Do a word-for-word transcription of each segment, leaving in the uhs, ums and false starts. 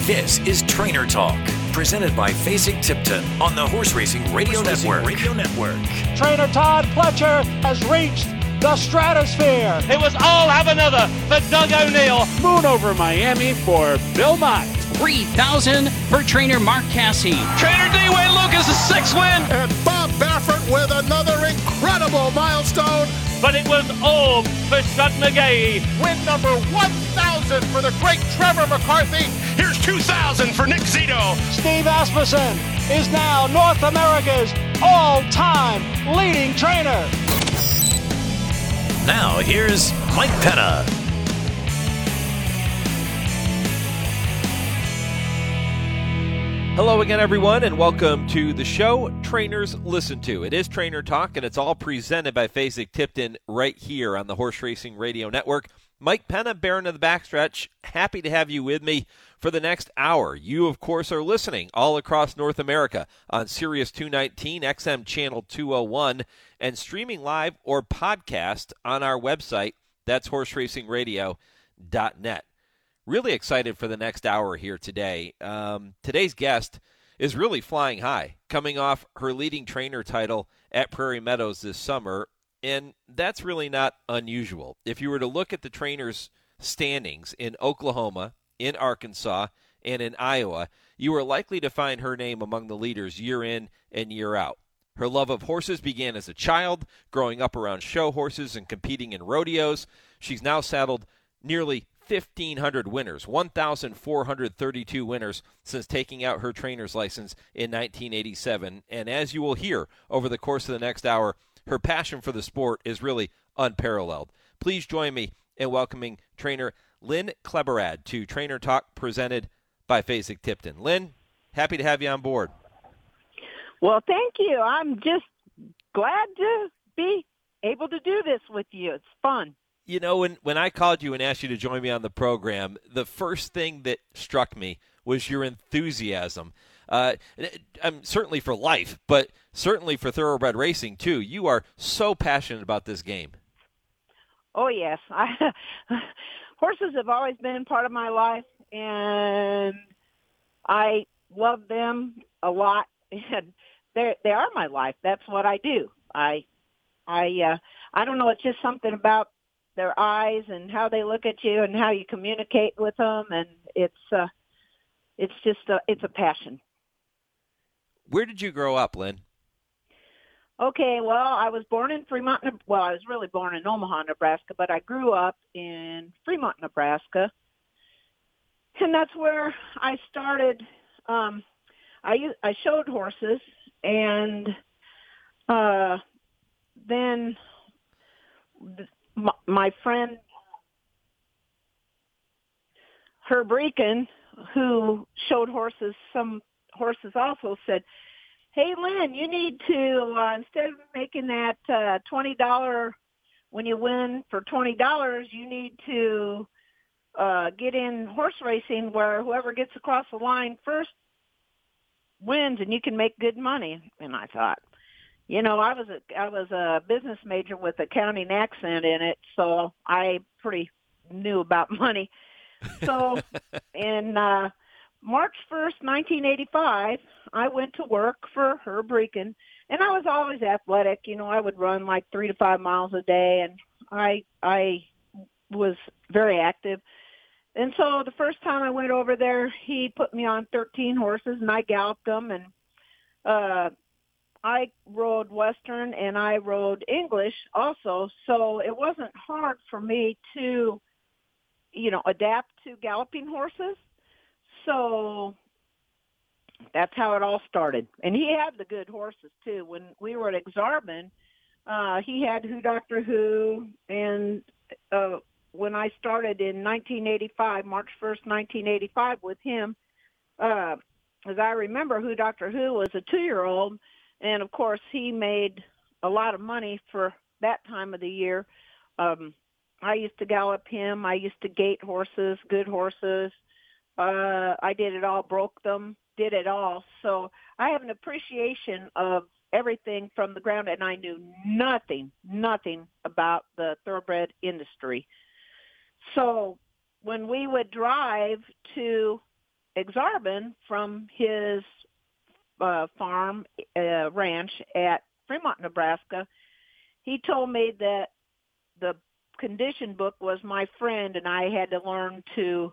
This is Trainer Talk, presented by Fasig-Tipton on the Horse Racing Radio Horse Network. Racing Radio Network. Trainer Todd Pletcher has reached the stratosphere. It was all have another for Doug O'Neill. Moon over Miami for Bill Mott. three thousand for trainer Mark Casse. Trainer D-Way Lucas, a six win. And Bob Baffert with another incredible milestone. But it was all for Chuck McGahee. Win number one thousand for the great Trevor McCarthy. Here's two thousand for Nick Zito. Steve Asmussen is now North America's all-time leading trainer. Now here's Mike Penna. Hello again, everyone, and welcome to the show Trainers Listen To. It is Trainer Talk, and it's all presented by Fasig-Tipton right here on the Horse Racing Radio Network. Mike Penna, Baron of the Backstretch, happy to have you with me for the next hour. You, of course, are listening all across North America on Sirius two nineteen, X M Channel two oh one, and streaming live or podcast on our website. That's horse racing radio dot net. Really excited for the next hour here today. Um, today's guest is really flying high, coming off her leading trainer title at Prairie Meadows this summer, and that's really not unusual. If you were to look at the trainers' standings in Oklahoma, in Arkansas, and in Iowa, you are likely to find her name among the leaders year in and year out. Her love of horses began as a child, growing up around show horses and competing in rodeos. She's now saddled nearly fifteen hundred winners, one thousand four hundred thirty-two winners since taking out her trainer's license in nineteen eighty-seven. And as you will hear over the course of the next hour, her passion for the sport is really unparalleled. Please join me in welcoming trainer Lynn Kleberad to Trainer Talk presented by Fasig-Tipton. Lynn, happy to have you on board. Well, thank you. I'm just glad to be able to do this with you. It's fun. You know, when, when I called you and asked you to join me on the program, the first thing that struck me was your enthusiasm. Uh, I'm certainly for life, but certainly for thoroughbred racing, too. You are so passionate about this game. Oh, yes. I, horses have always been part of my life, and I love them a lot. And they they are my life. That's what I do. I, I, uh, I don't know. It's just something about their eyes and how they look at you and how you communicate with them. And it's, uh, it's just, a, it's a passion. Where did you grow up, Lynn? Okay. Well, I was born in Fremont. Well, I was really born in Omaha, Nebraska, but I grew up in Fremont, Nebraska. And that's where I started. Um, I, I showed horses, and, uh, then my, my friend Herb Rieken, who showed horses, some horses also, said, "Hey, Lynn, you need to, uh, instead of making that uh, twenty dollars when you win for twenty dollars, you need to uh, get in horse racing where whoever gets across the line first wins and you can make good money." And I thought, you know, I was a, I was a business major with accounting accent in it, so I pretty knew about money. So in uh, March first, nineteen eighty-five, I went to work for Herb Rieken, and I was always athletic. You know, I would run like three to five miles a day, and I I was very active. And so the first time I went over there, he put me on thirteen horses, and I galloped them, and uh, I rode Western, and I rode English also. So it wasn't hard for me to, you know, adapt to galloping horses. So that's how it all started. And he had the good horses, too. When we were at Exarban, uh, he had Who Doctor Who, and uh, when I started in nineteen eighty-five, March first, nineteen eighty-five with him, uh, as I remember, Who Doctor Who was a two-year-old, and, of course, he made a lot of money for that time of the year. Um, I used to gallop him. I used to gate horses, good horses. Uh, I did it all, broke them, did it all. So I have an appreciation of everything from the ground, and I knew nothing, nothing about the thoroughbred industry. So when we would drive to Exarban from his uh, farm uh, ranch at Fremont, Nebraska. He told me that the condition book was my friend, and I had to learn to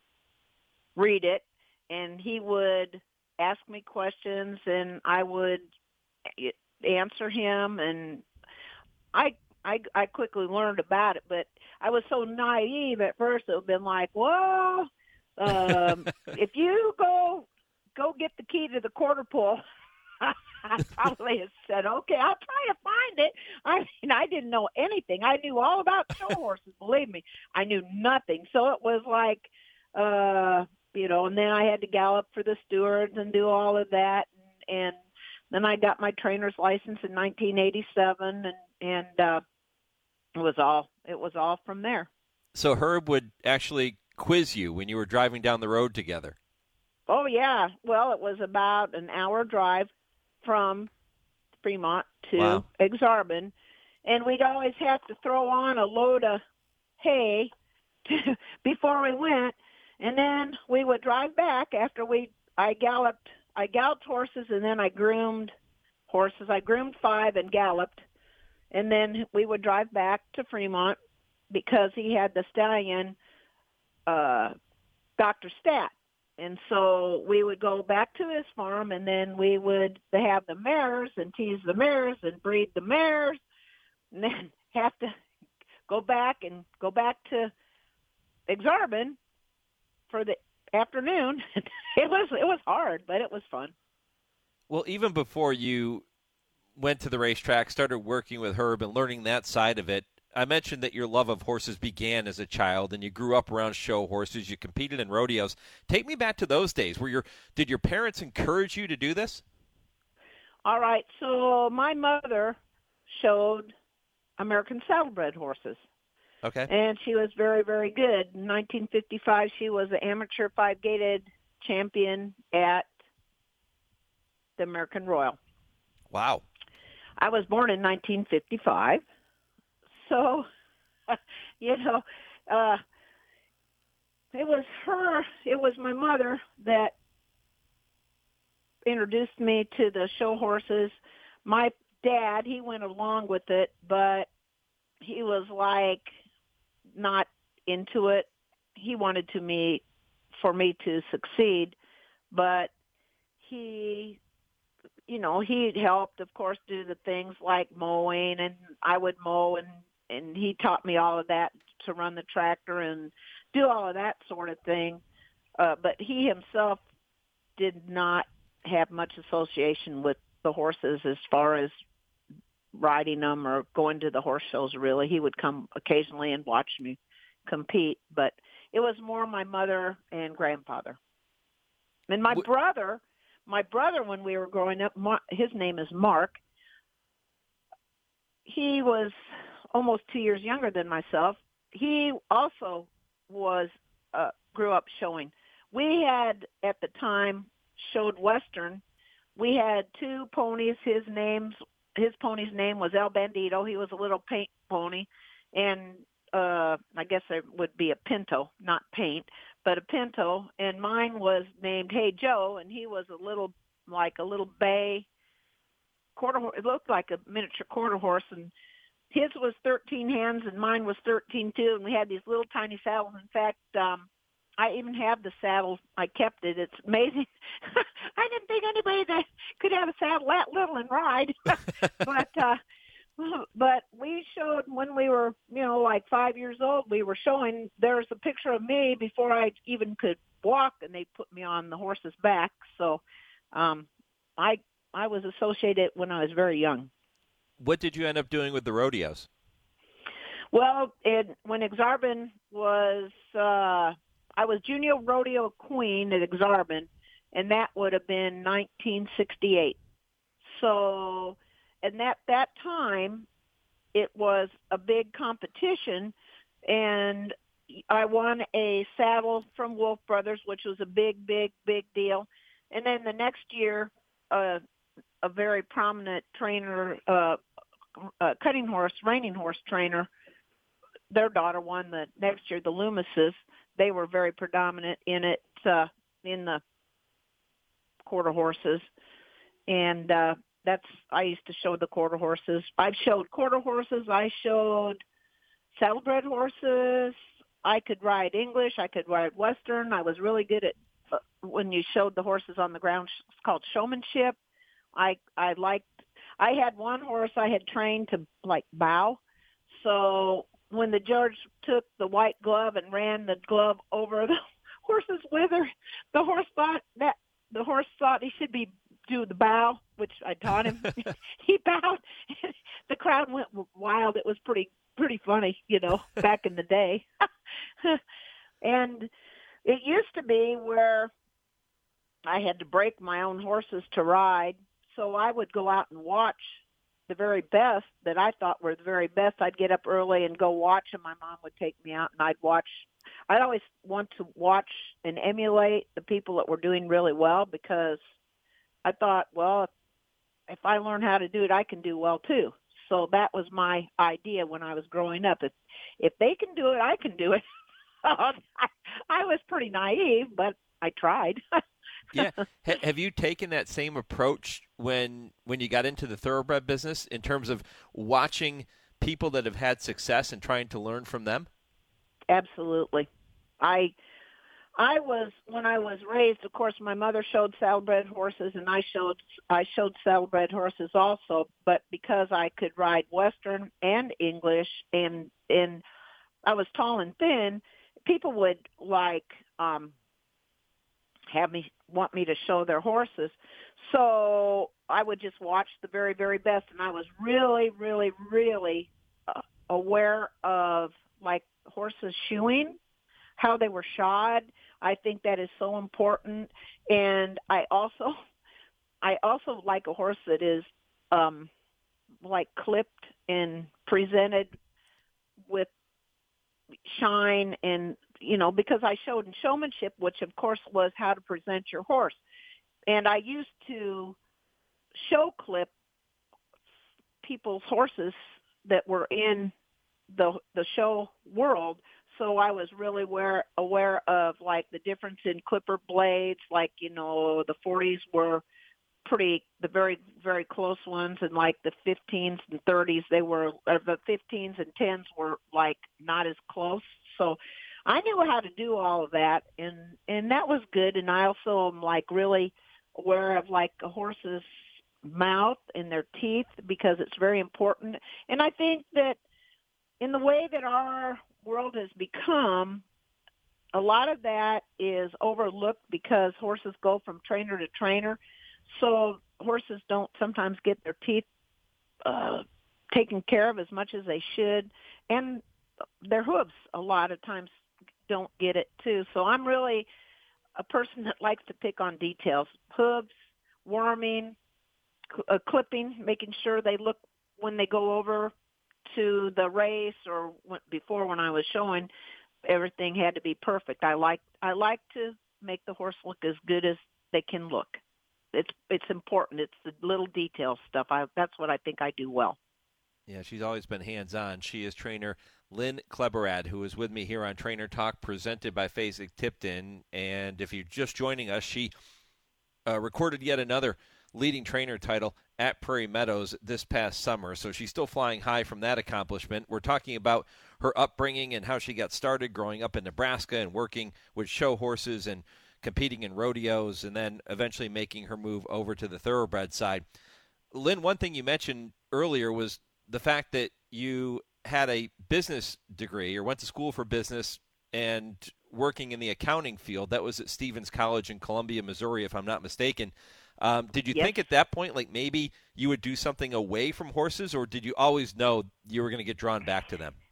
read it. And he would ask me questions, and I would answer him. And I, I, I quickly learned about it, but I was so naive at first. It would have been like, well, um, if you go go get the key to the quarter pole, I probably have said, okay, I'll try to find it. I mean, I didn't know anything. I knew all about show horses, believe me. I knew nothing. So it was like, uh, you know, and then I had to gallop for the stewards and do all of that. And, and then I got my trainer's license in nineteen eighty-seven, and, and uh, it was all it was all from there. So Herb would actually quiz you when you were driving down the road together. Oh, yeah. Well, it was about an hour drive from Fremont to wow. Exarban, and we'd always have to throw on a load of hay to, before we went, and then we would drive back after we I galloped I galloped horses, and then I groomed horses. I groomed five and galloped, and then we would drive back to Fremont because he had the stallion uh, Doctor Stat. And so we would go back to his farm, and then we would have the mares and tease the mares and breed the mares, and then have to go back and go back to Exarban for the afternoon. It was it was hard, but it was fun. Well, even before you went to the racetrack, started working with Herb and learning that side of it, I mentioned that your love of horses began as a child, and you grew up around show horses. You competed in rodeos. Take me back to those days. Were your did your parents encourage you to do this? All right. So my mother showed American saddlebred horses. Okay. And she was very, very good. In nineteen fifty-five, she was the amateur five-gated champion at the American Royal. Wow. I was born in nineteen fifty-five. So, you know, uh, it was her, it was my mother that introduced me to the show horses. My dad, he went along with it, but he was like not into it. He wanted to me, for me to succeed, but he, you know, he helped, of course, do the things like mowing, and I would mow, and and he taught me all of that, to run the tractor and do all of that sort of thing. Uh, but he himself did not have much association with the horses as far as riding them or going to the horse shows, really. He would come occasionally and watch me compete, but it was more my mother and grandfather. And my What? brother, my brother, when we were growing up, his name is Mark. He was almost two years younger than myself. He also was uh, grew up showing. We had, at the time, showed Western. We had two ponies. His name's his pony's name was El Bandito. He was a little paint pony, and uh, I guess it would be a pinto, not paint, but a pinto. And mine was named Hey Joe, and he was a little, like a little bay quarter horse. It looked like a miniature quarter horse, and his was thirteen hands, and mine was thirteen too, and we had these little tiny saddles. In fact, um, I even have the saddle. I kept it. It's amazing. I didn't think anybody that could have a saddle that little and ride. but uh, but we showed when we were, you know, like five years old, we were showing, there's a picture of me before I even could walk, and they put me on the horse's back. So um, I I was associated when I was very young. What did you end up doing with the rodeos? Well, it, when Exarban was, uh, I was junior rodeo queen at Exarban, and that would have been nineteen sixty-eight. So, and at that time, it was a big competition, and I won a saddle from Wolf Brothers, which was a big, big, big deal. And then the next year, uh, a very prominent trainer, uh, uh, cutting horse, reining horse trainer, their daughter won the next year, the Loomises. They were very predominant in it. Uh, in the quarter horses, and uh, that's I used to show the quarter horses. I've showed quarter horses. I showed saddlebred horses. I could ride English. I could ride Western. I was really good at uh, when you showed the horses on the ground. It's called showmanship. I I liked. I had one horse I had trained to like bow. So when the judge took the white glove and ran the glove over the horse's wither, the horse thought that the horse thought he should be do the bow, which I taught him. He bowed. The crowd went wild. It was pretty pretty funny, you know, back in the day. And it used to be where I had to break my own horses to ride. So I would go out and watch the very best that I thought were the very best. I'd get up early and go watch, and my mom would take me out, and I'd watch. I'd always want to watch and emulate the people that were doing really well, because I thought, well, if, if I learn how to do it, I can do well too. So that was my idea when I was growing up. If if they can do it, I can do it. I, I was pretty naive, but I tried. Yeah. H- have you taken that same approach when when you got into the thoroughbred business in terms of watching people that have had success and trying to learn from them? Absolutely. I I was when I was raised, of course, my mother showed saddlebred horses, and I showed I showed saddlebred horses also. But because I could ride Western and English, and and I was tall and thin, people would like um, have me want me to show their horses. So I would just watch the very, very best, and I was really, really, really uh, aware of like horses shoeing, how they were shod. I think that is so important. And I also, I also like a horse that is um, like clipped and presented with shine, and, you know, because I showed in showmanship, which of course was how to present your horse. And I used to show clip people's horses that were in the the show world. So I was really aware, aware of, like, the difference in clipper blades. Like, you know, the forties were pretty, the very, very close ones, and, like, the fifteens and thirties, they were, or the fifteens and tens were, like, not as close. So I knew how to do all of that, and, and that was good. And I also am, like, really aware of, like, a horse's mouth and their teeth, because it's very important. And I think that in the way that our world has become, a lot of that is overlooked because horses go from trainer to trainer. So horses don't sometimes get their teeth uh, taken care of as much as they should. And their hooves a lot of times don't get it too. So I'm really a person that likes to pick on details. Hooves, worming, uh, clipping, making sure they look when they go over to the race, or when, before when I was showing, everything had to be perfect. I like I like to make the horse look as good as they can look. It's it's important. It's the little detail stuff. I that's what I think I do well. Yeah, she's always been hands-on. She is trainer Lynn Kleberad, who is with me here on Trainer Talk, presented by Fasig-Tipton. And if you're just joining us, she uh, recorded yet another leading trainer title at Prairie Meadows this past summer. So she's still flying high from that accomplishment. We're talking about her upbringing and how she got started growing up in Nebraska and working with show horses and competing in rodeos, and then eventually making her move over to the thoroughbred side. Lynn, one thing you mentioned earlier was the fact that you had a business degree or went to school for business and working in the accounting field. That was at Stevens College in Columbia, Missouri, if I'm not mistaken. Um, did you yes. think at that point, like, maybe you would do something away from horses, or did you always know you were going to get drawn back to them?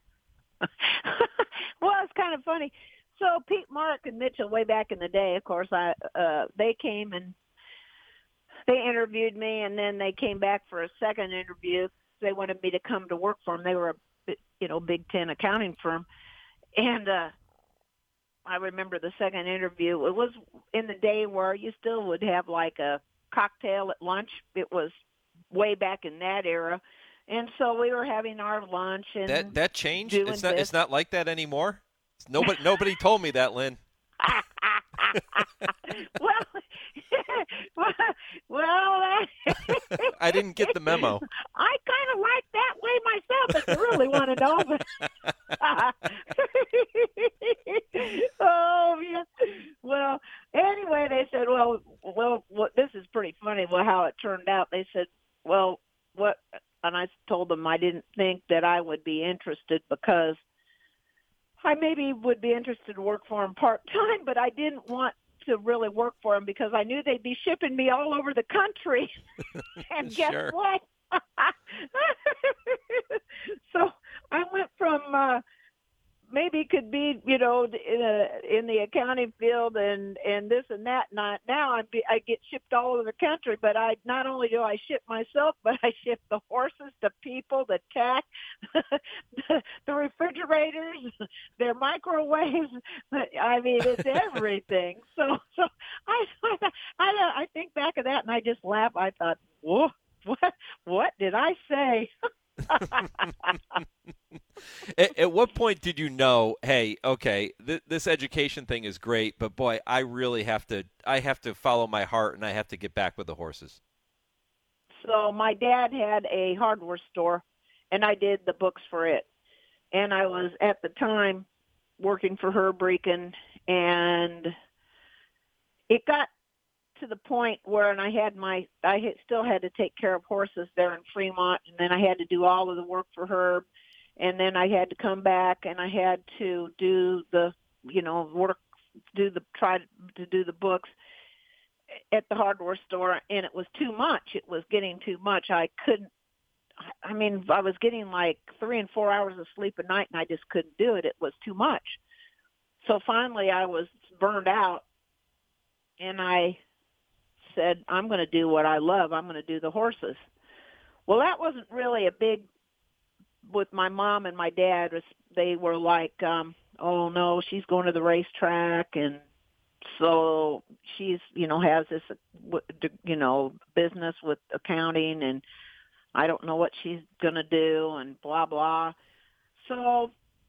Well, it's kind of funny. So Pete, Mark, and Mitchell, way back in the day, of course, I uh, they came and they interviewed me, and then they came back for a second interview. They wanted me to come to work for them. They were a, you know, Big Ten accounting firm, and uh, I remember the second interview. It was in the day where you still would have like a cocktail at lunch. It was way back in that era, and so we were having our lunch and that that changed. It's not. This. It's not like that anymore. Nobody nobody told me that, Lynn. well, well, I didn't get the memo. I kind of like that way myself, if you really want to know. Oh, yeah. Well, anyway, they said, well, well, what, this is pretty funny. Well, how it turned out, they said, well, what? And I told them I didn't think that I would be interested because I maybe would be interested to work for them part-time, but I didn't want to really work for them because I knew they'd be shipping me all over the country. And guess Sure. what? So I went from uh, maybe could be, you know, in, a, in the accounting field and, and this and that. Not now I be, I get shipped all over the country, but I not only do I ship myself, but I ship the horses, the people, the tack, the, the refrigerators, their microwaves. I mean, it's everything. So, so I, I, I, I think back of that and I just laugh. I thought, whoa, what, what did I say? at, at what point did you know, hey, okay, th- this education thing is great, but boy, I really have to I have to follow my heart and I have to get back with the horses? So my dad had a hardware store, and I did the books for it. And I was, at the time, working for Herb Rieken, and it got to the point where, and I had my, I had, still had to take care of horses there in Fremont, and then I had to do all of the work for Herb, and then I had to come back and I had to do the, you know, work, do the, try to do the books at the hardware store, and it was too much. It was getting too much. I couldn't, I mean, I was getting like three and four hours of sleep a night, and I just couldn't do it. It was too much. So finally I was burned out, and I said, I'm going to do what I love. I'm going to do the horses. Well, that wasn't really a big, with my mom and my dad, they were like, um, oh no, she's going to the racetrack. And so she's, you know, has this, you know, business with accounting, and I don't know what she's going to do, and blah, blah. So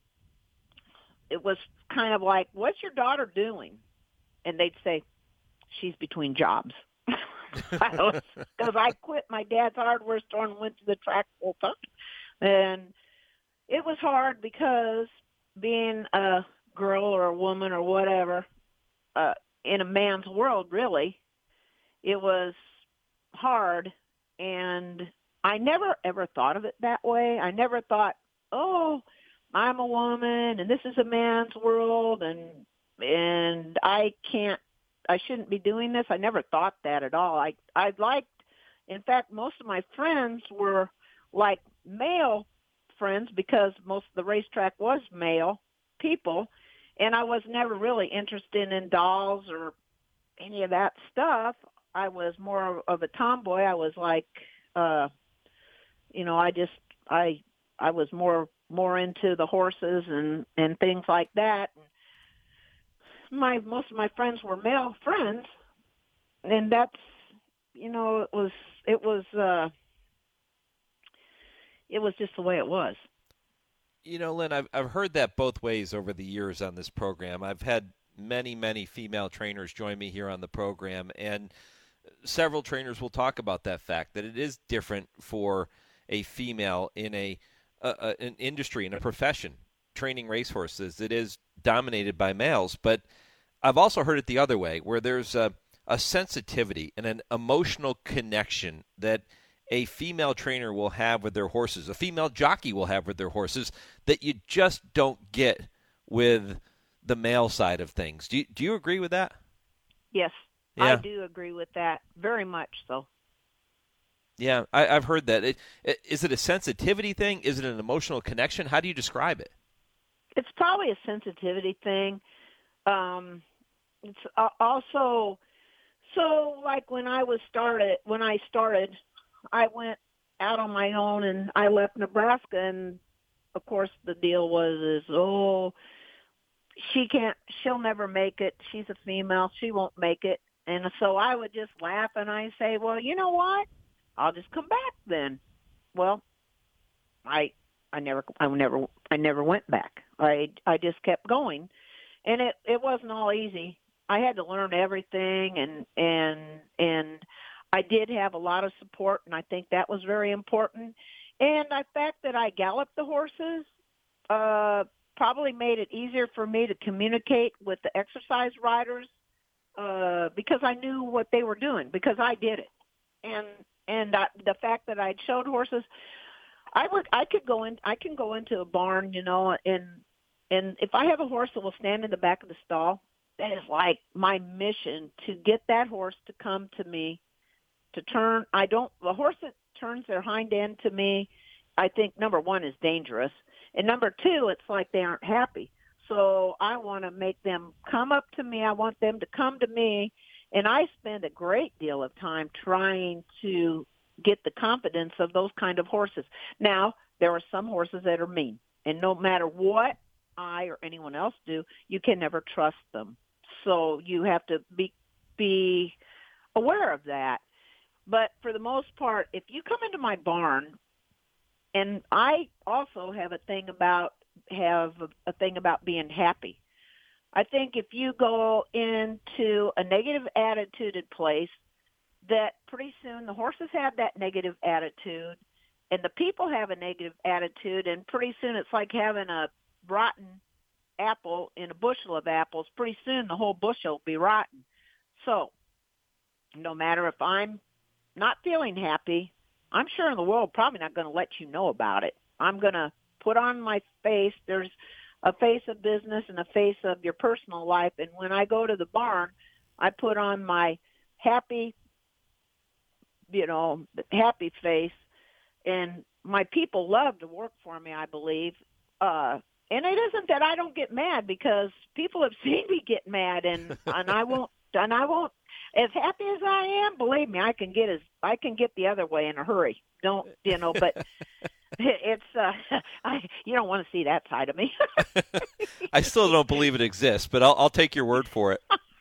it was kind of like, what's your daughter doing? And they'd say, she's between jobs. Because I quit my dad's hardware store and went to the track full time. And it was hard because being a girl or a woman or whatever, uh, in a man's world, really, it was hard. And I never, ever thought of it that way. I never thought, oh, I'm a woman and this is a man's world, and and I can't, I shouldn't be doing this. I never thought that at all. I I liked, in fact, most of my friends were like male friends because most of the racetrack was male people, and I was never really interested in dolls or any of that stuff. I was more of a tomboy. I was like, uh, you know, I just, I, I was more, more into the horses and, and things like that. My, most of my friends were male friends, and that's, you know, it was, it was, uh, it was just the way it was. You know, Lynn, I've, I've heard that both ways over the years on this program. I've had many, many female trainers join me here on the program, and several trainers will talk about that fact, that it is different for a female in a, a an industry, in a profession, training racehorses. It is dominated by males. But I've also heard it the other way, where there's a, a sensitivity and an emotional connection that a female trainer will have with their horses, a female jockey will have with their horses, that you just don't get with the male side of things. Do you, do you agree with that? Yes, yeah. I do agree with that, very much so. Yeah, I, I've heard that. It, it, is it a sensitivity thing? Is it an emotional connection? How do you describe it? It's probably a sensitivity thing. Um, it's also, so like when I was started, when I started, I went out on my own and I left Nebraska, and of course the deal was is, oh, she can't, she'll never make it. She's a female. She won't make it. And so I would just laugh and I say, well, you know what? I'll just come back then. Well, I, I never, I never, I never went back. I, I just kept going, and it, it wasn't all easy. I had to learn everything, and and and I did have a lot of support, and I think that was very important. And the fact that I galloped the horses uh, probably made it easier for me to communicate with the exercise riders uh, because I knew what they were doing, because I did it. And and I, the fact that I'd showed horses, I would I could go in I can go into a barn, you know, and and if I have a horse that will stand in the back of the stall, that is like my mission, to get that horse to come to me, to turn. I don't, the horse that turns their hind end to me, I think number one is dangerous. And number two, it's like they aren't happy. So I want to make them come up to me. I want them to come to me. And I spend a great deal of time trying to get the confidence of those kind of horses. Now, there are some horses that are mean. And no matter what I or anyone else do, you can never trust them. So you have to be be aware of that. But for the most part, if you come into my barn, and I also have a thing about have a, a thing about being happy. I think if you go into a negative attituded place, that pretty soon the horses have that negative attitude, and the people have a negative attitude, and pretty soon it's like having a rotten apple in a bushel of apples. Pretty soon the whole bushel will be rotten. So no matter if I'm not feeling happy, I'm sure in the world probably not going to let you know about it. I'm going to put on my face. There's a face of business and a face of your personal life. And when I go to the barn, I put on my happy, you know, happy face. And my people love to work for me, I believe. Uh, and it isn't that I don't get mad, because people have seen me get mad, and, and I won't, and I won't, as happy as I am, believe me, I can get as, I can get the other way in a hurry. Don't, you know, but it's, uh, I, you don't want to see that side of me. I still don't believe it exists, but I'll, I'll take your word for it.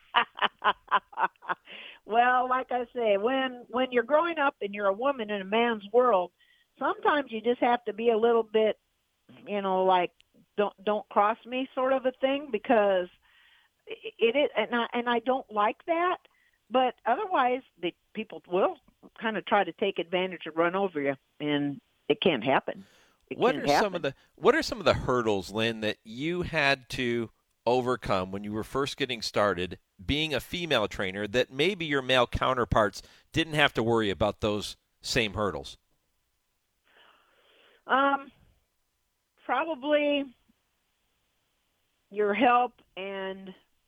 Well, like I say, when, when you're growing up and you're a woman in a man's world, sometimes you just have to be a little bit, you know, like, don't, don't cross me sort of a thing, because it is, and I, and I don't like that. But otherwise, the people will kind of try to take advantage and run over you, and it can't happen. It what can't are happen. some of the What are some of the hurdles, Lynn, that you had to overcome when you were first getting started, being a female trainer, that maybe your male counterparts didn't have to worry about those same hurdles? Um, probably your help, and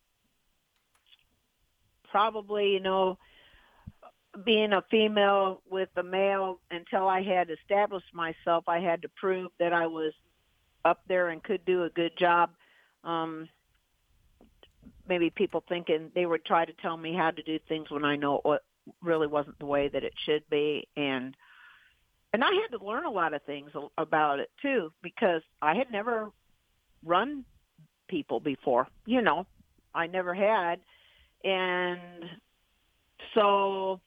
probably, you know, being a female with a male, until I had established myself, I had to prove that I was up there and could do a good job. Um, maybe people thinking they would try to tell me how to do things when I know it really wasn't the way that it should be. And and I had to learn a lot of things about it, too, because I had never run people before. You know, I never had. And so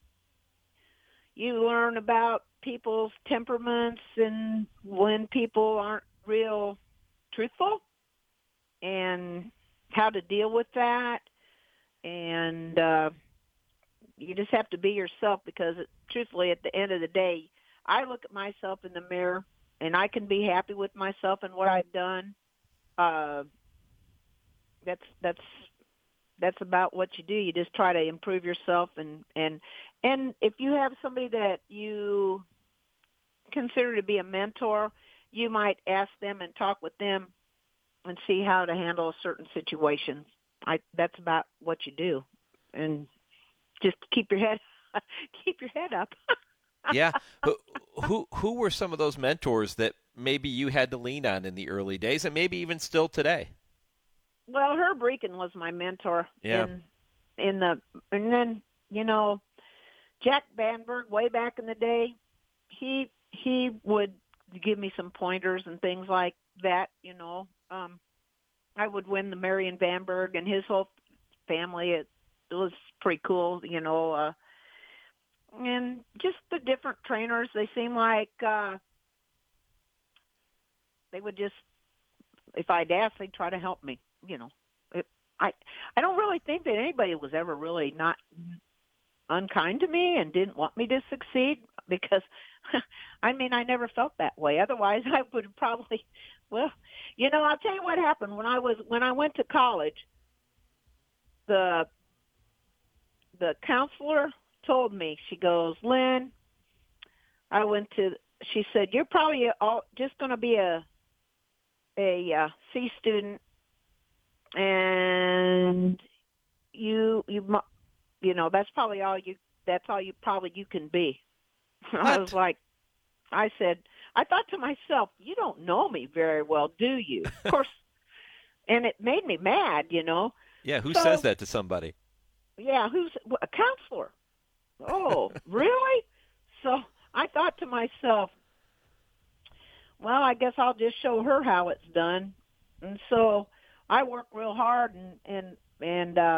you learn about people's temperaments and when people aren't real truthful and how to deal with that. And uh, you just have to be yourself, because it, truthfully, at the end of the day, I look at myself in the mirror and I can be happy with myself and what I've done. Uh, that's, that's, that's about what you do. You just try to improve yourself. And, and, and if you have somebody that you consider to be a mentor, you might ask them and talk with them and see how to handle a certain situation. I, that's about what you do. And just keep your head, keep your head up. Yeah. But who, who were some of those mentors that maybe you had to lean on in the early days, and maybe even still today? Well, Herb Rieken was my mentor. Yeah. In, in the, and then, you know, Jack Banberg, way back in the day, he he would give me some pointers and things like that, you know. Um, I would win the Marion Vanberg and his whole family. It, it was pretty cool, you know. Uh, and just the different trainers, they seem like uh, they would just, if I'd ask, they'd try to help me. You know, it, I I don't really think that anybody was ever really not unkind to me and didn't want me to succeed, because I mean, I never felt that way. Otherwise, I would have probably, well, you know, I'll tell you what happened when I was when I went to college. The the counselor told me, she goes, Lynn, I went to, she said, you're probably all, just going to be a a uh, C student, and you you you know that's probably all you that's all you probably you can be. I was like, I said, I thought to myself, you don't know me very well, do you? Of course, and it made me mad, you know. Yeah, who so, says that to somebody? Yeah, who's a counselor? Oh, really? So I thought to myself, well, I guess I'll just show her how it's done. And so I worked real hard, and and and uh,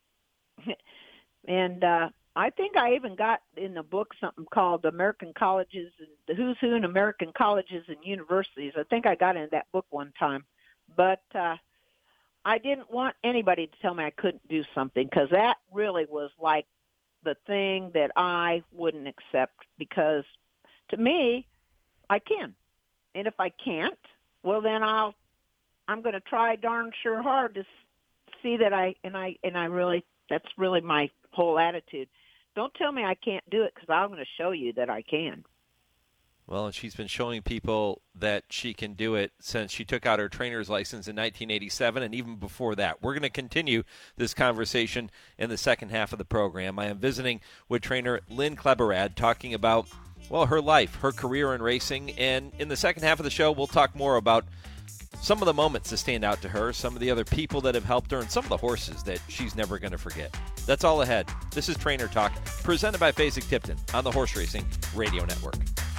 and uh, I think I even got in the book something called American Colleges and the Who's Who in American Colleges and Universities. I think I got in that book one time, but uh, I didn't want anybody to tell me I couldn't do something, because that really was like the thing that I wouldn't accept, because to me, I can. And if I can't, well, then I'll, I'm going to try darn sure hard to see that I, and I, and I really, that's really my whole attitude. Don't tell me I can't do it, because I'm going to show you that I can. Well, and she's been showing people that she can do it since she took out her trainer's license in nineteen eighty-seven, and even before that. We're going to continue this conversation in the second half of the program. I am visiting with trainer Lynn Kleberad, talking about, well, her life, her career in racing, and in the second half of the show, we'll talk more about some of the moments that stand out to her, some of the other people that have helped her, and some of the horses that she's never going to forget. That's all ahead. This is Trainer Talk, presented by Fasig-Tipton on the Horse Racing Radio Network.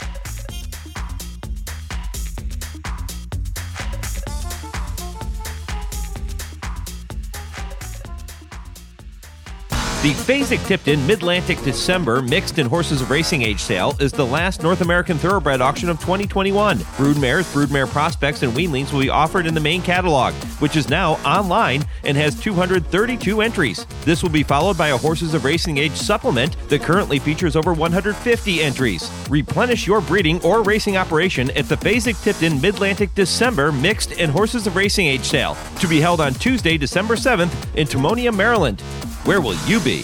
The Fasig-Tipton Midlantic December Mixed and Horses of Racing Age sale is the last North American Thoroughbred auction of twenty twenty-one. Broodmares, broodmare prospects, and weanlings will be offered in the main catalog, which is now online and has two hundred thirty-two entries. This will be followed by a Horses of Racing Age supplement that currently features over one hundred fifty entries. Replenish your breeding or racing operation at the Fasig-Tipton Midlantic December Mixed and Horses of Racing Age sale, to be held on Tuesday, December seventh in Timonium, Maryland. Where will you be?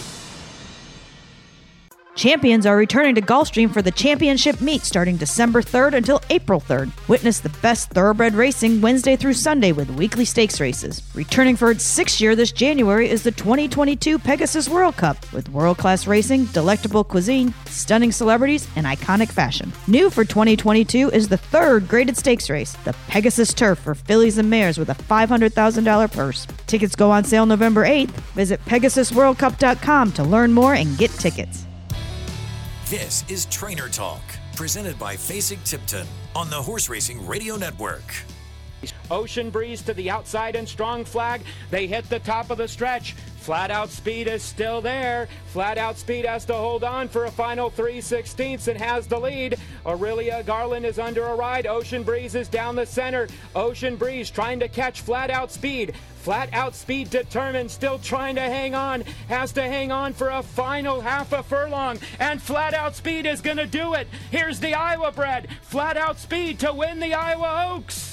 Champions are returning to Gulfstream for the championship meet starting December third until April third. Witness the best thoroughbred racing Wednesday through Sunday with weekly stakes races. Returning for its sixth year this January is the twenty twenty-two Pegasus World Cup, with world-class racing, delectable cuisine, stunning celebrities, and iconic fashion. New for twenty twenty-two is the third graded stakes race, the Pegasus Turf for fillies and mares with a five hundred thousand dollars purse. Tickets go on sale November eighth. Visit Pegasus World Cup dot com to learn more and get tickets. This is Trainer Talk, presented by Fasig-Tipton on the Horse Racing Radio Network. Ocean Breeze to the outside and Strong Flag. They hit the top of the stretch. Flat Out Speed is still there. Flat Out Speed has to hold on for a final three sixteenths and has the lead. Aurelia Garland is under a ride. Ocean Breeze is down the center. Ocean Breeze trying to catch Flat Out Speed. Flat Out Speed determined, still trying to hang on. Has to hang on for a final half a furlong. And Flat Out Speed is going to do it. Here's the Iowa bred. Flat Out Speed to win the Iowa Oaks.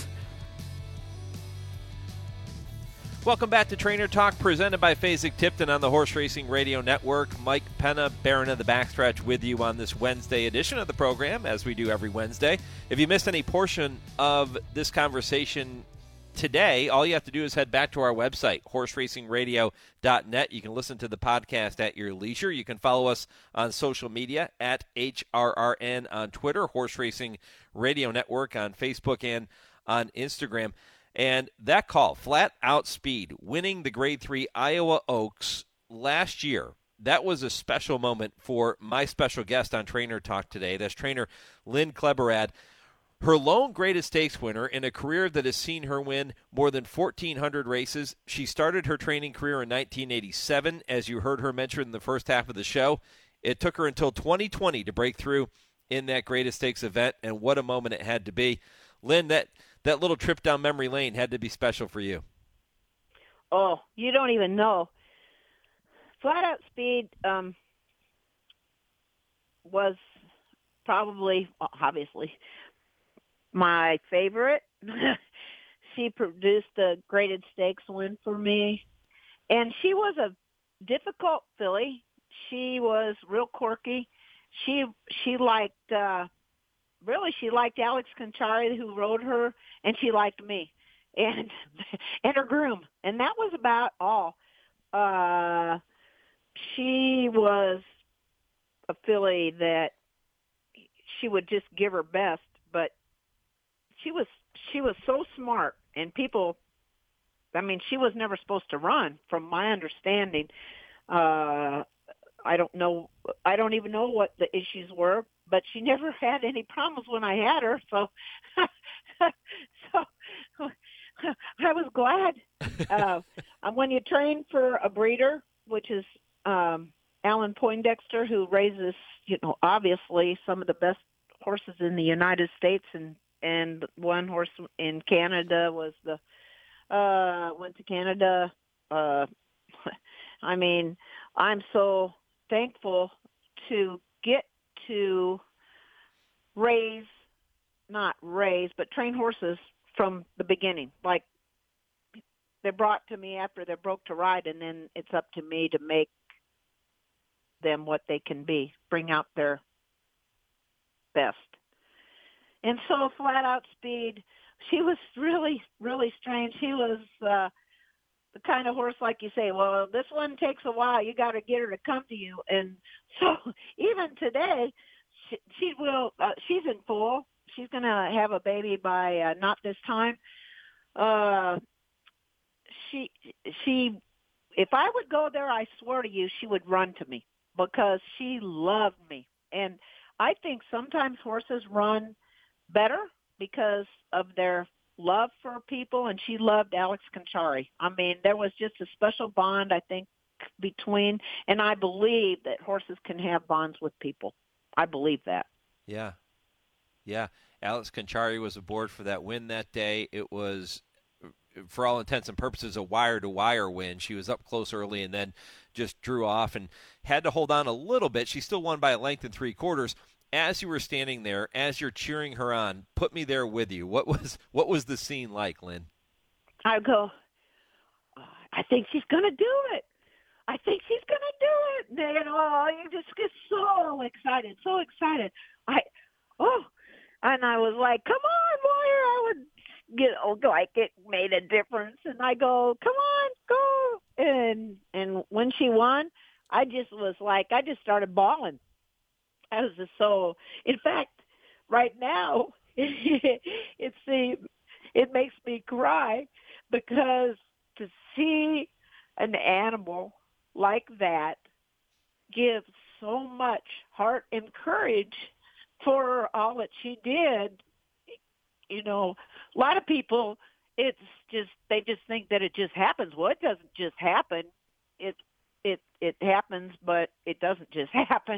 Welcome back to Trainer Talk, presented by Fasig-Tipton on the Horse Racing Radio Network. Mike Penna, Baron of the Backstretch, with you on this Wednesday edition of the program, as we do every Wednesday. If you missed any portion of this conversation today, all you have to do is head back to our website, horse racing radio dot net. You can listen to the podcast at your leisure. You can follow us on social media at H R R N on Twitter, Horse Racing Radio Network on Facebook and on Instagram. And that call, Flat Out Speed, winning the Grade three Iowa Oaks last year, that was a special moment for my special guest on Trainer Talk today. That's trainer Lynn Kleberad. Her lone graded stakes winner in a career that has seen her win more than fourteen hundred races. She started her training career in nineteen eighty-seven, as you heard her mention in the first half of the show. It took her until twenty twenty to break through in that graded stakes event, and what a moment it had to be. Lynn, that... That little trip down memory lane had to be special for you. oh, you don't even know. Flat Out Speed um, was probably, obviously, my favorite. She produced the graded stakes win for me. And she was a difficult filly. She was real quirky. She she liked, uh, really, she liked Alex Conchari, who rode her, and she liked me and and her groom. And that was about all. Uh, she was a filly that she would just give her best, but she was she was so smart, and people, I mean, she was never supposed to run, from my understanding. Uh, I don't know, I don't even know what the issues were, but she never had any problems when I had her, so so I was glad. Uh, when you train for a breeder, which is um, Alan Poindexter, who raises, you know, obviously some of the best horses in the United States, and and one horse in Canada was the uh went to Canada. uh I mean, I'm so thankful to get to raise not raise but train horses from the beginning. Like, they're brought to me after they're broke to ride, and then it's up to me to make them what they can be, bring out their best. And so Flat Out Speed, she was really, really strange. She was uh, the kind of horse, like you say, well, this one takes a while. You got to get her to come to you. And so even today, she, she will, uh, she's in full. She's going to have a baby by uh, not this time. Uh, she, she, if I would go there, I swear to you, she would run to me because she loved me. And I think sometimes horses run better because of their love for people, and she loved Alex Conchari. I mean, there was just a special bond, I think, between, and I believe that horses can have bonds with people. I believe that. Yeah. Yeah. Alex Conchari was aboard for that win that day. It was, for all intents and purposes, a wire-to-wire win. She was up close early and then just drew off and had to hold on a little bit. She still won by a length and three quarters. As you were standing there, as you're cheering her on, put me there with you. What was what was the scene like, Lynn? I go, I think she's going to do it. I think she's going to do it. And, oh, you just get so excited, so excited. I, oh, and I was like, come on, Moyer. I would get, oh, like it made a difference. And I go, come on, go. And, and when she won, I just was like, I just started bawling. I was just so, in fact, right now, it's the, it makes me cry because to see an animal like that give so much heart and courage for all that she did. You know, a lot of people, it's just, they just think that it just happens. Well, it doesn't just happen. It It it happens, but it doesn't just happen.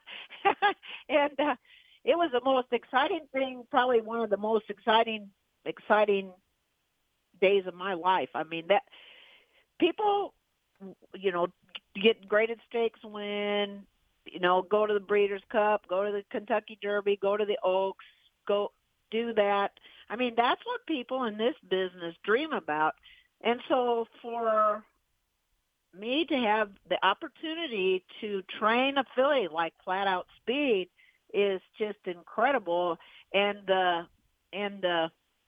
and uh, it was the most exciting thing, probably one of the most exciting, exciting days of my life. I mean, that people, you know, get graded stakes win, you know, go to the Breeders' Cup, go to the Kentucky Derby, go to the Oaks, go do that. I mean, that's what people in this business dream about. And so for me to have the opportunity to train a filly like Flat Out Speed is just incredible. And the, and the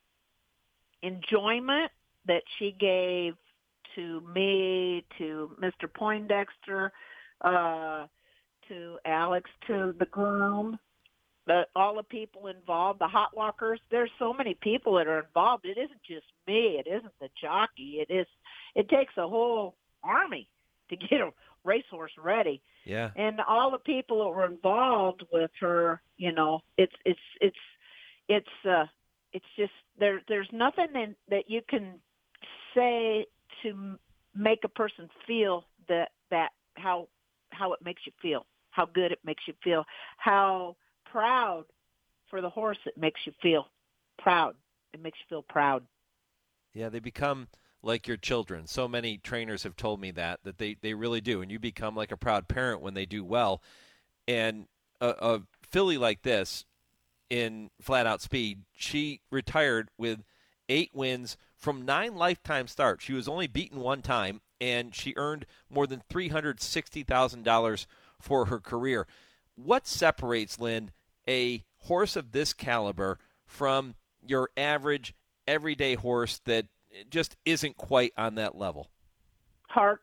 enjoyment that she gave to me, to Mister Poindexter, uh, to Alex, to the groom, the, all the people involved, the hot walkers. There's so many people that are involved. It isn't just me. It isn't the jockey. It is. It takes a whole army to get a racehorse ready. Yeah. And all the people that were involved with her, you know, it's it's it's it's uh it's just there. There's nothing in, that you can say to make a person feel that that how how it makes you feel, how good it makes you feel, how proud for the horse it makes you feel proud. It makes you feel proud. Yeah, they become like your children. So many trainers have told me that, that they, they really do. And you become like a proud parent when they do well. And a, a filly like this in Flat Out Speed, she retired with eight wins from nine lifetime starts. She was only beaten one time, and she earned more than three hundred sixty thousand dollars for her career. What separates, Lynn, a horse of this caliber from your average everyday horse that just isn't quite on that level? Heart,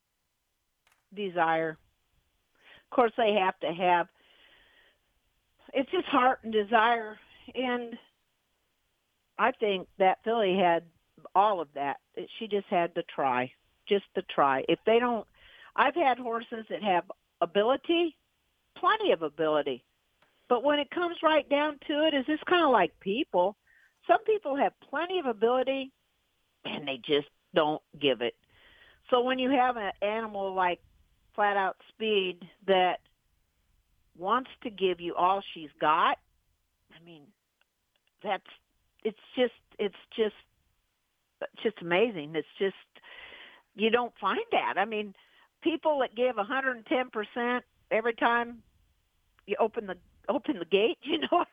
desire. Of course, they have to have, it's just heart and desire. And I think that filly had all of that. She just had to try, just to try. If they don't, I've had horses that have ability, plenty of ability. But when it comes right down to it, is this kind of like people? Some people have plenty of ability, and they just don't give it. So when you have an animal like Flat Out Speed that wants to give you all she's got, I mean, that's, it's just, it's just, it's just amazing. It's just, you don't find that. I mean, people that give one hundred ten percent every time you open the, open the gate, you know,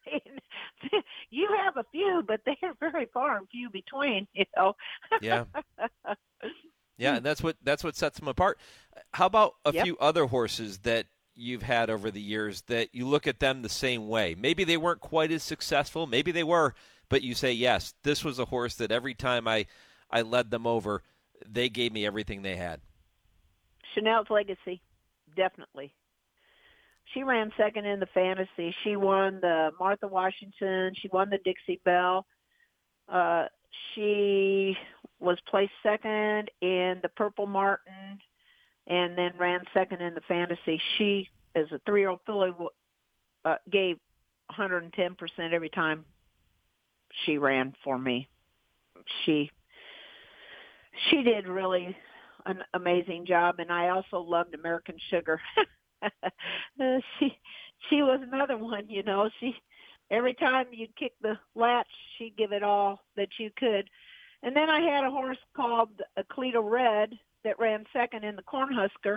you have a few, but they're very far and few between, you know. Yeah. Yeah, and that's what that's what sets them apart. How about a Yep. few other horses that you've had over the years that you look at them the same way? Maybe they weren't quite as successful, maybe they were, but you say, yes, this was a horse that every time I, I led them over, they gave me everything they had. Chanel's Legacy, definitely. She ran second in the Fantasy. She won the Martha Washington. She won the Dixie Belle. Uh, she was placed second in the Purple Martin and then ran second in the Fantasy. She, as a three-year-old filly, uh, gave one hundred ten percent every time she ran for me. She she did really an amazing job, and I also loved American Sugar. uh, she she was another one, you know. She every time you'd kick the latch, she'd give it all that you could. And then I had a horse called Acleto Red that ran second in the Cornhusker,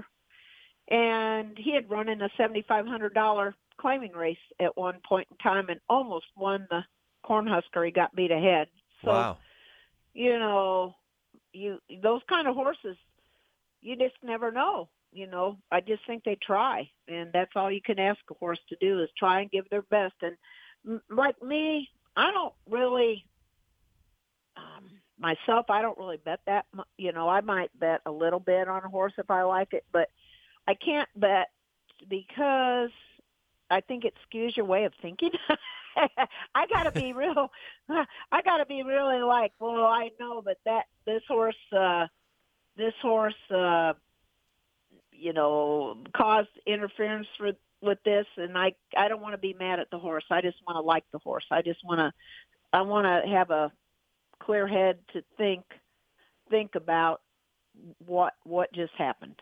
and he had run in a seventy-five hundred dollars claiming race at one point in time and almost won the Cornhusker. He got beat ahead. So, Wow. you know, you those kind of horses, you just never know. You know, I just think they try, and that's all you can ask a horse to do is try and give their best. And m- like me, I don't really, um, myself, I don't really bet that, mu- you know, I might bet a little bit on a horse if I like it, but I can't bet because I think it skews your way of thinking. I gotta be real, I gotta be really like, well, I know that that, this horse, uh, this horse, uh, you know, caused interference for, with this, and I I don't want to be mad at the horse. I just want to like the horse. I just want to I want to have a clear head to think think about what what just happened.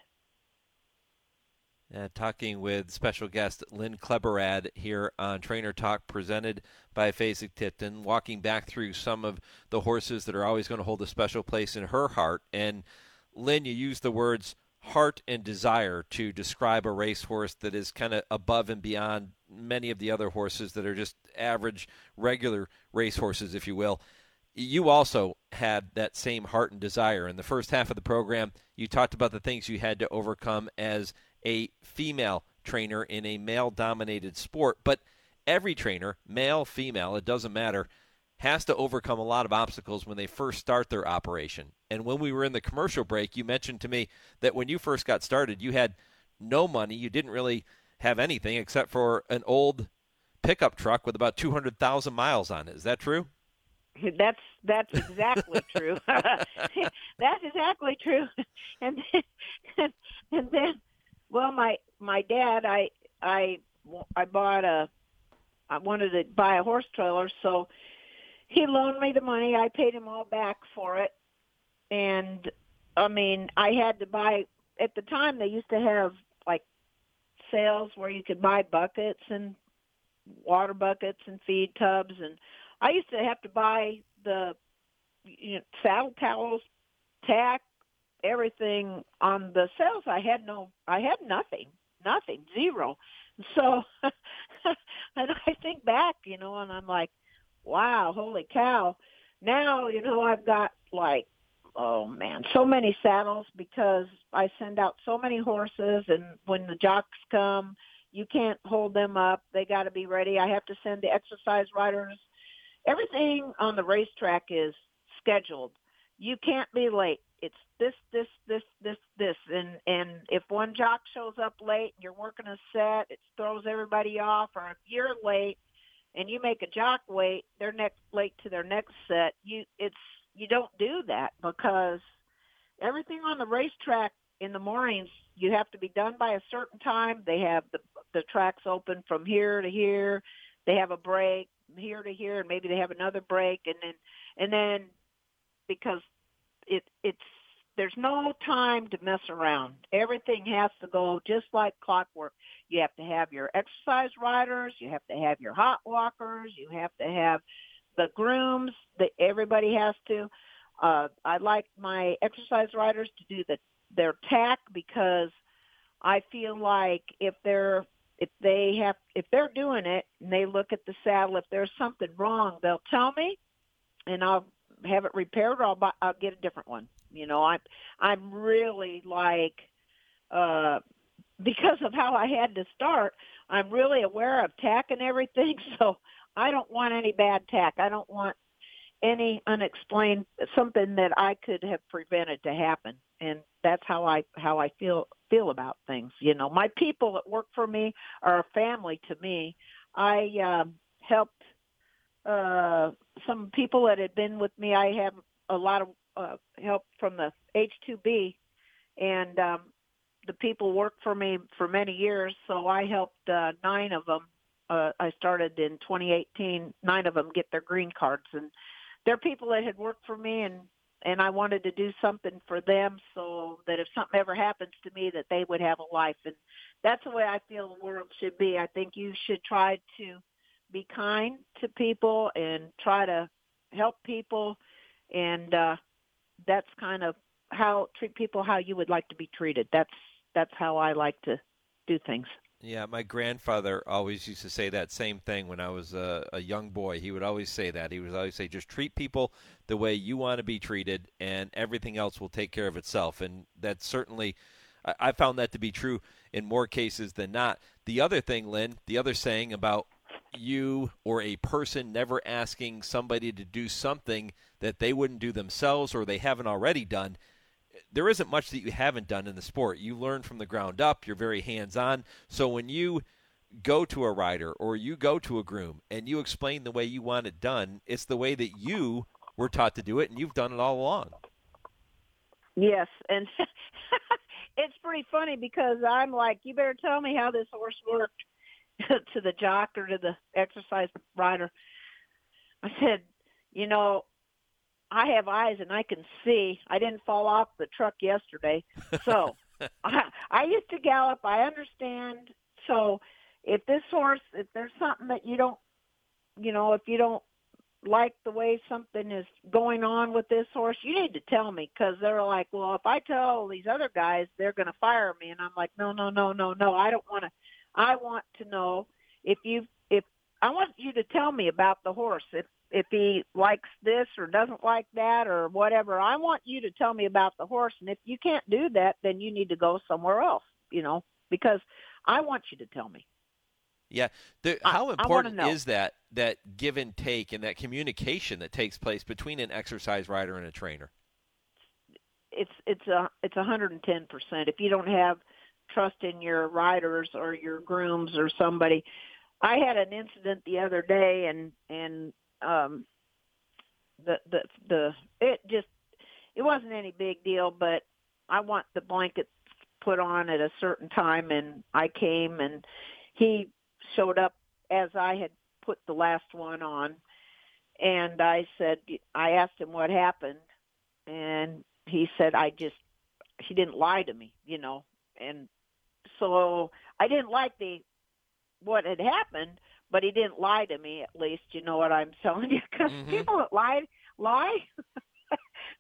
Uh, talking with special guest Lynn Kleberad here on Trainer Talk, presented by Fasig-Tipton, walking back through some of the horses that are always going to hold a special place in her heart. And Lynn, you used the words heart and desire to describe a racehorse that is kind of above and beyond many of the other horses that are just average, regular racehorses, if you will. You also had that same heart and desire. In the first half of the program, you talked about the things you had to overcome as a female trainer in a male-dominated sport. But every trainer, male, female, it doesn't matter, has to overcome a lot of obstacles when they first start their operation. And when we were in the commercial break, you mentioned to me that when you first got started, you had no money. You didn't really have anything except for an old pickup truck with about two hundred thousand miles on it. Is that true? That's that's exactly true. That's exactly true. And then, and then, well, my my dad, I I I bought a, I wanted to buy a horse trailer, so he loaned me the money. I paid him all back for it. And, I mean, I had to buy, at the time they used to have, like, sales where you could buy buckets and water buckets and feed tubs. And I used to have to buy the you know, saddle towels tack, everything on the sales. I had no, I had nothing, nothing, zero. So, and I think back, you know, and I'm like, wow, holy cow. Now, you know, I've got like, oh man, so many saddles because I send out so many horses, and when the jocks come, you can't hold them up. They got to be ready. I have to send the exercise riders. Everything on the racetrack is scheduled. You can't be late. It's this, this, this, this, this. And, and if one jock shows up late and you're working a set, it throws everybody off. Or if you're late and you make a jock wait, they're next late to their next set. You, it's, you don't do that because everything on the racetrack in the mornings, you have to be done by a certain time. They have the, the tracks open from here to here. They have a break here to here, and maybe they have another break. And then, and then because it, it's, there's no time to mess around. Everything has to go just like clockwork. You have to have your exercise riders. You have to have your hot walkers. You have to have the grooms. That everybody has to. Uh, I like my exercise riders to do the their tack because I feel like if they're if they have if they're doing it and they look at the saddle, if there's something wrong, they'll tell me, and I'll have it repaired, or I'll buy, I'll get a different one. You know, I'm I'm really like uh, because of how I had to start, I'm really aware of tack and everything. So I don't want any bad tack. I don't want any unexplained something that I could have prevented to happen. And that's how I how I feel feel about things. You know, my people that work for me are a family to me. I um, helped uh, some people that had been with me. I have a lot of uh, help from the H two B, and um, the people worked for me for many years. So I helped uh, nine of them. Uh, I started in twenty eighteen. Nine of them get their green cards, and they're people that had worked for me, and and I wanted to do something for them so that if something ever happens to me, that they would have a life. And that's the way I feel the world should be. I think you should try to be kind to people and try to help people. And uh, that's kind of how treat people how you would like to be treated. That's that's how I like to do things. Yeah, my grandfather always used to say that same thing when I was a, a young boy. He would always say that. He would always say, just treat people the way you want to be treated, and everything else will take care of itself. And that's certainly, I, I found that to be true in more cases than not. The other thing, Lynn, the other saying about you or a person never asking somebody to do something that they wouldn't do themselves or they haven't already done, there isn't much that you haven't done in the sport. You learn from the ground up. You're very hands-on. So when you go to a rider or you go to a groom and you explain the way you want it done, it's the way that you were taught to do it, and you've done it all along. Yes, and it's pretty funny because I'm like, you better tell me how this horse worked to the jock or to the exercise rider. I said, you know, I have eyes and I can see. I didn't fall off the truck yesterday. So I, I used to gallop. I understand. So if this horse, if there's something that you don't, you know, if you don't like the way something is going on with this horse, you need to tell me, because they're like, well, if I tell these other guys, they're going to fire me. And I'm like, no, no, no, no, no. I don't want to. I want to know if you, if I want you to tell me about the horse. If, if he likes this or doesn't like that or whatever, I want you to tell me about the horse. And if you can't do that, then you need to go somewhere else, you know, because I want you to tell me. Yeah. The, how I, important I is that, that give and take and that communication that takes place between an exercise rider and a trainer? It's, it's a, it's a hundred and ten percent. If you don't have trust in your riders or your grooms or somebody, I had an incident the other day, and, and, Um, the, the, the, it just, it wasn't any big deal, but I want the blankets put on at a certain time, and I came, and he showed up as I had put the last one on, and I said, I asked him what happened, and he said, I just, he didn't lie to me, you know, and so I didn't like the, what had happened, but he didn't lie to me, at least, you know what I'm telling you, because mm-hmm. people that lie, lie,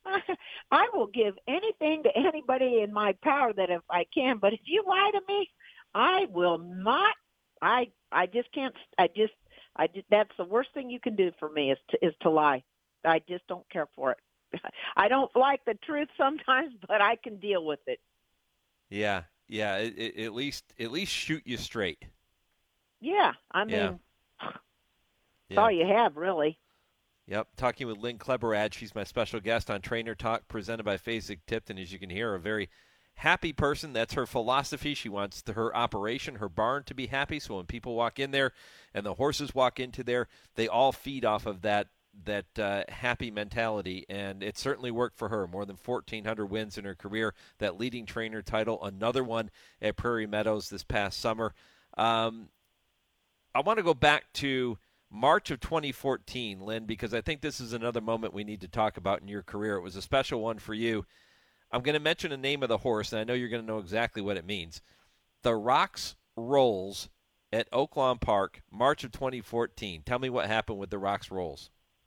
I will give anything to anybody in my power that if I can, but if you lie to me, I will not. I I just can't. I just I just, that's the worst thing you can do for me is to is to lie. I just don't care for it. I don't like the truth sometimes, but I can deal with it. Yeah, yeah. It, it, at least at least shoot you straight. Yeah, I mean, yeah. that's yeah. all you have, really. Yep, talking with Lynn Kleberad. She's my special guest on Trainer Talk, presented by Fasig-Tipton. As you can hear, a very happy person. That's her philosophy. She wants the, her operation, her barn, to be happy. So when people walk in there and the horses walk into there, they all feed off of that that uh, happy mentality. And it certainly worked for her. More than fourteen hundred wins in her career. That leading trainer title, another one at Prairie Meadows this past summer. Um, I want to go back to March of twenty fourteen, Lynn, because I think this is another moment we need to talk about in your career. It was a special one for you. I'm going to mention the name of the horse, and I know you're going to know exactly what it means. The Rocks Rolls at Oaklawn Park, March of twenty fourteen. Tell me what happened with the Rocks Rolls.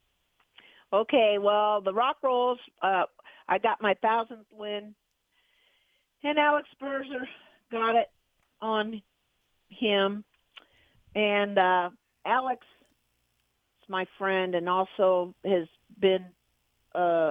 Okay, well, the Rock Rolls, uh, I got my thousandth win, and Alex Berger got it on him. And uh, Alex my friend and also has been uh,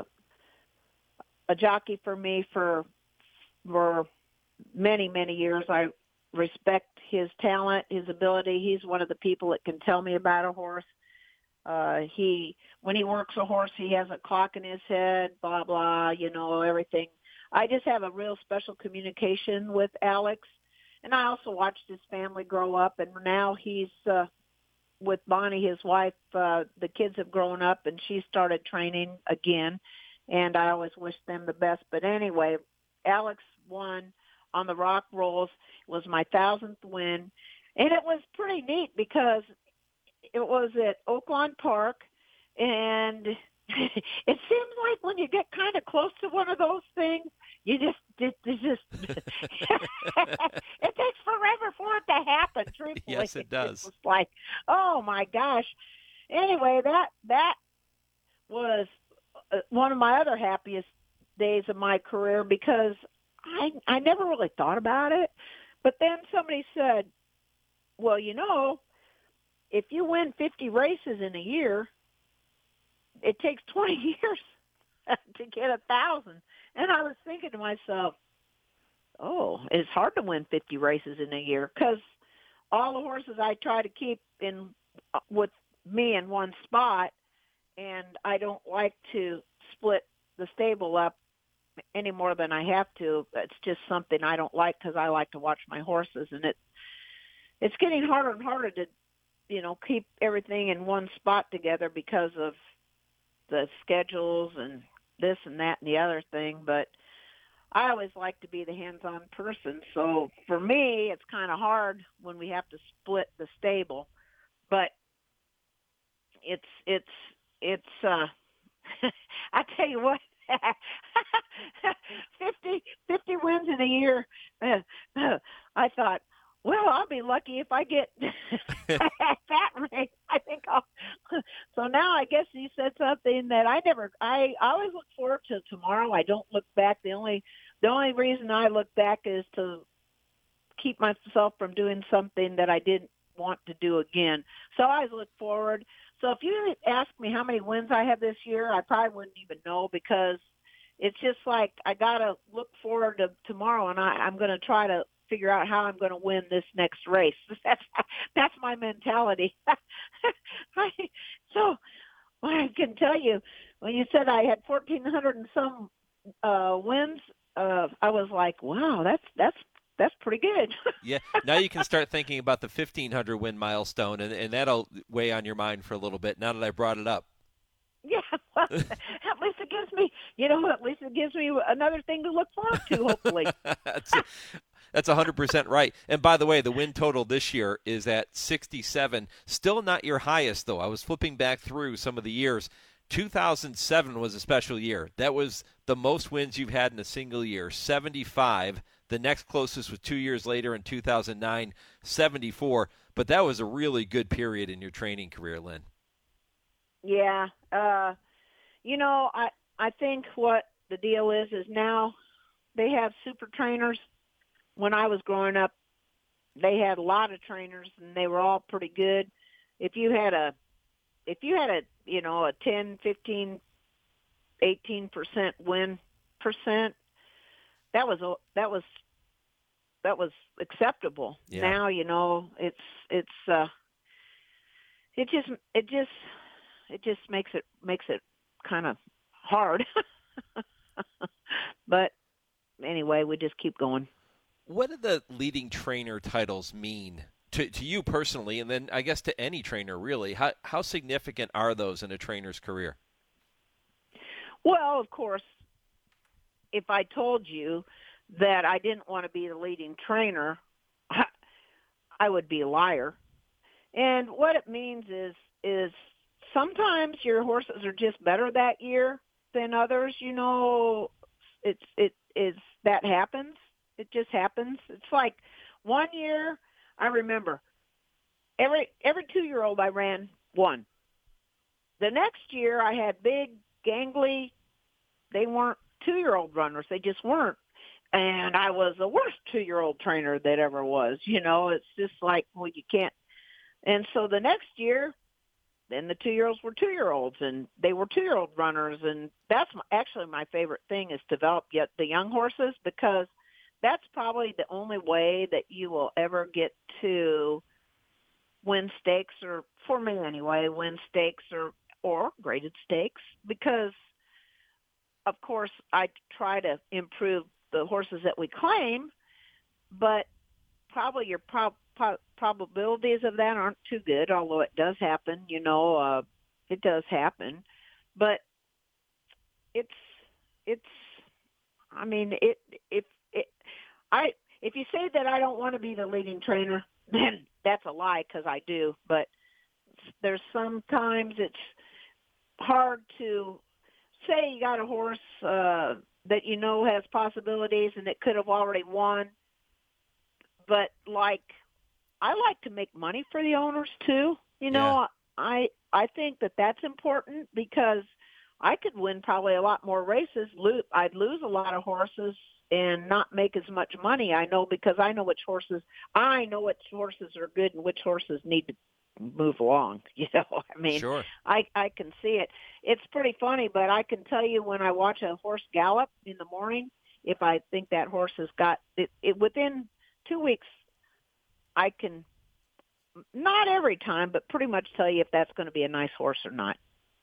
a jockey for me for for many, many years. I respect his talent, his ability. He's one of the people that can tell me about a horse. Uh, he, when he works a horse, he has a clock in his head, blah, blah, you know, everything. I just have a real special communication with Alex. And I also watched his family grow up, and now he's uh, with Bonnie, his wife. Uh, the kids have grown up, and she started training again, and I always wish them the best. But anyway, Alex won on the Rock Rolls. It was my thousandth win, and it was pretty neat because it was at Oaklawn Park, and it seems like when you get kind of close to one of those things, you just, it, it just, it takes forever for it to happen, truthfully. Yes, it does. It's like, oh my gosh. Anyway, that, that was one of my other happiest days of my career because I, I never really thought about it. But then somebody said, well, you know, if you win fifty races in a year, it takes twenty years to get a thousand. And I was thinking to myself, oh, it's hard to win fifty races in a year because all the horses I try to keep in with me in one spot, and I don't like to split the stable up any more than I have to. It's just something I don't like because I like to watch my horses, and it it's getting harder and harder to, you know, keep everything in one spot together because of the schedules and this and that and the other thing. But I always like to be the hands-on person. So for me, it's kind of hard when we have to split the stable, but it's, it's, it's, uh, I tell you what, fifty, fifty wins in a year. Uh, uh, I thought, well, I'll be lucky if I get at that rate. I think I'll. So now I guess you said something that I never. I always look forward to tomorrow. I don't look back. The only the only reason I look back is to keep myself from doing something that I didn't want to do again. So I always look forward. So if you ask me how many wins I have this year, I probably wouldn't even know because it's just like I gotta look forward to tomorrow, and I, I'm going to try to figure out how I'm going to win this next race. That's that's my mentality. I, so I can tell you, when you said I had fourteen hundred and some uh, wins, uh, I was like, wow, that's that's that's pretty good. Yeah. Now you can start thinking about the fifteen hundred win milestone, and, and that'll weigh on your mind for a little bit. Now that I brought it up. Yeah, well, at least it gives me, you know, at least it gives me another thing to look forward to, hopefully. That's a, That's one hundred percent right. And by the way, the win total this year is at sixty-seven. Still not your highest, though. I was flipping back through some of the years. two thousand seven was a special year. That was the most wins you've had in a single year, seventy-five. The next closest was two years later in two thousand nine, seventy-four. But that was a really good period in your training career, Lynn. Yeah. Uh, you know, I I think what the deal is is now they have super trainers. When I was growing up, they had a lot of trainers, and they were all pretty good. If you had a, if you had a, you know, a ten, fifteen, eighteen percent win percent, that was that was that was acceptable. Yeah. Now, you know, it's it's uh, it just it just it just makes it makes it kind of hard. But anyway, we just keep going. What do the leading trainer titles mean to to you personally, and then I guess to any trainer really? How how significant are those in a trainer's career? Well, of course, if I told you that I didn't want to be the leading trainer, I would be a liar. And what it means is is sometimes your horses are just better that year than others. You know, it's it is that happens. It just happens. It's like one year, I remember every every two-year-old I ran won. The next year, I had big, gangly. They weren't two-year-old runners. They just weren't. And I was the worst two-year-old trainer that ever was. You know, it's just like, well, you can't. And so the next year, then the two-year-olds were two-year-olds, and they were two-year-old runners. And that's my, actually my favorite thing is develop yet the young horses, because that's probably the only way that you will ever get to win stakes, or for me anyway, win stakes or, or graded stakes, because, of course, I try to improve the horses that we claim, but probably your prob- pro- probabilities of that aren't too good, although it does happen, you know, uh, it does happen. But it's, it's, I mean, it, if, it, I, if you say that I don't want to be the leading trainer, then that's a lie, because I do. But there's sometimes it's hard to say you got a horse uh, that you know has possibilities and that could have already won. But, like, I like to make money for the owners, too. You know, Yeah. I I think that that's important, because I could win probably a lot more races. Lo- I'd lose a lot of horses and not make as much money. I know, because I know which horses I know which horses are good and which horses need to move along. You know, I mean, Sure. I I can see it. It's pretty funny, but I can tell you when I watch a horse gallop in the morning, if I think that horse has got it, it within two weeks, I can not every time, but pretty much tell you if that's going to be a nice horse or not.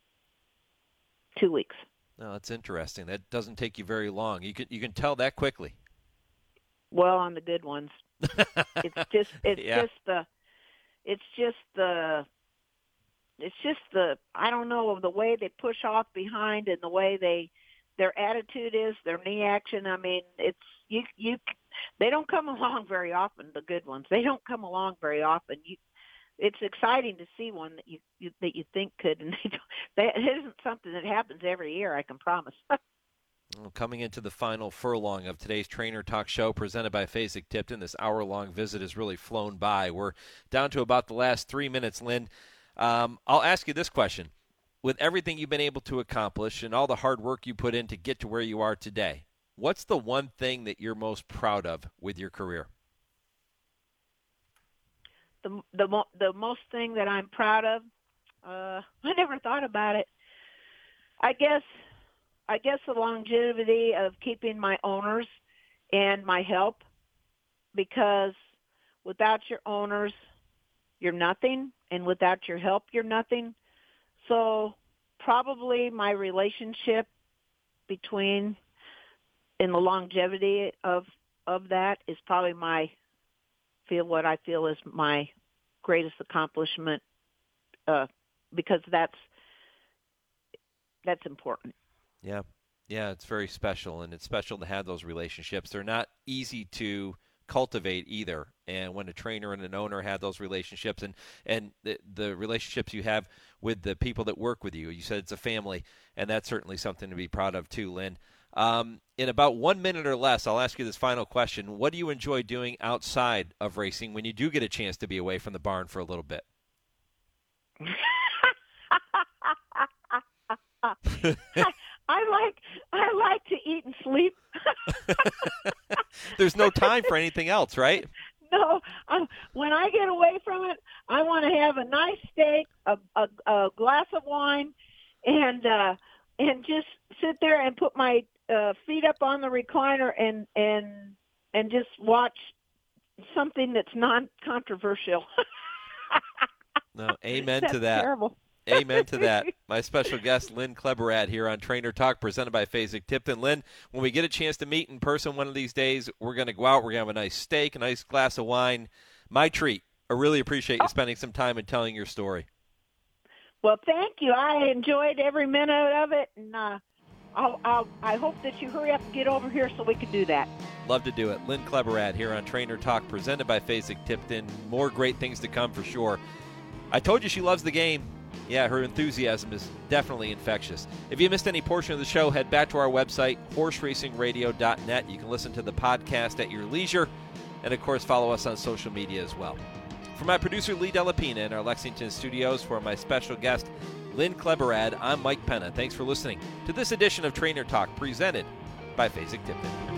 Two weeks. No, that's interesting. That doesn't take you very long. You can you can tell that quickly. Well, on the good ones, it's just it's Yeah. just the it's just the it's just the I don't know, the way they push off behind and the way they their attitude is, their knee action. I mean, it's you you they don't come along very often. The good ones, they don't come along very often. You. It's exciting to see one that you, you that you think could, and they don't, that isn't something that happens every year, I can promise. Well, coming into the final furlong of today's Trainer Talk show presented by Fasig-Tipton, this hour-long visit has really flown by. We're down to about the last three minutes, Lynn. Um, I'll ask you this question. With everything you've been able to accomplish and all the hard work you put in to get to where you are today, what's the one thing that you're most proud of with your career? The the mo- the most thing that I'm proud of, uh, I never thought about it. I guess I guess the longevity of keeping my owners and my help, because without your owners, you're nothing, and without your help, you're nothing. So probably my relationship between and the longevity of of that is probably my feel what I feel is my greatest accomplishment, uh, because that's that's important. Yeah, yeah, it's very special, and it's special to have those relationships. They're not easy to cultivate either, and when a trainer and an owner have those relationships, and, and the, the relationships you have with the people that work with you, you said it's a family, and that's certainly something to be proud of too, Lynn. Um, in about one minute or less, I'll ask you this final question. What do you enjoy doing outside of racing when you do get a chance to be away from the barn for a little bit? I, I like I like to eat and sleep. There's no time for anything else, right? No, um, when I get away from it, I want to have a nice steak, a, a, a glass of wine, and uh, and just sit there and put my uh, feet up on the recliner and and and just watch something that's non-controversial. No, amen That's to that. Terrible. Amen to that. My special guest, Lynn Kleberad, here on Trainer Talk, presented by Fasig Tipton. Lynn, when we get a chance to meet in person one of these days, we're going to go out. We're going to have a nice steak, a nice glass of wine. My treat. I really appreciate you spending some time and telling your story. Well, thank you. I enjoyed every minute of it, and uh, I'll, I'll, I hope that you hurry up and get over here so we can do that. Love to do it. Lynn Kleberad here on Trainer Talk, presented by Fasig Tipton. More great things to come for sure. I told you she loves the game. Yeah, her enthusiasm is definitely infectious. If you missed any portion of the show, head back to our website, horse racing radio dot net. You can listen to the podcast at your leisure, and, of course, follow us on social media as well. For my producer, Lee Delapina, in our Lexington studios, for my special guest, Lynn Kleberad, I'm Mike Penna. Thanks for listening to this edition of Trainer Talk, presented by Fasig Tipton.